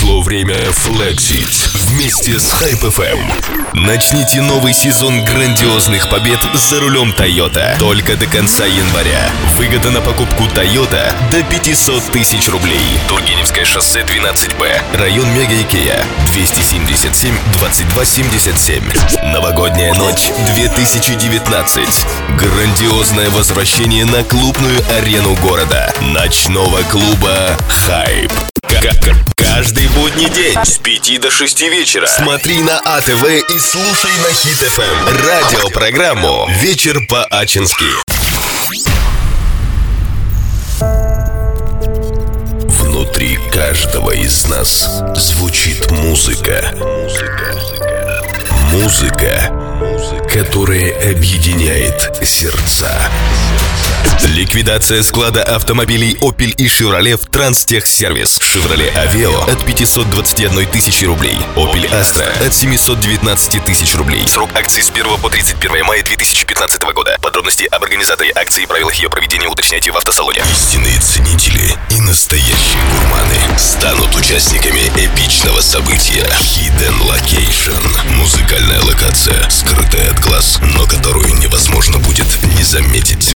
Пришло время флексить вместе с Hype FM. Начните новый сезон грандиозных побед за рулем Toyota. Только до конца января. Выгода на покупку Toyota до 500 тысяч рублей. Тургеневское шоссе 12Б. Район Мега Икея. 277-2277. Новогодняя ночь 2019. Грандиозное возвращение на клубную арену города. Ночного клуба Hype. Каждый будний день с 5 до 6 вечера смотри на АТВ и слушай на Хит FM радиопрограмму «Вечер по-ачински». Внутри каждого из нас звучит музыка. Музыка, которая объединяет сердца. Ликвидация склада автомобилей Opel и Chevrolet в Транстехсервис. Chevrolet Aveo от 521 тысячи рублей. Opel Astra от 719 тысяч рублей. Срок акции с 1 по 31 мая 2015 года. Подробности об организаторе акции и правилах ее проведения уточняйте в автосалоне. Истинные ценители и настоящие гурманы станут участниками эпичного события Hidden Location. Музыкальная локация, скрытая от глаз, но которую невозможно будет не заметить.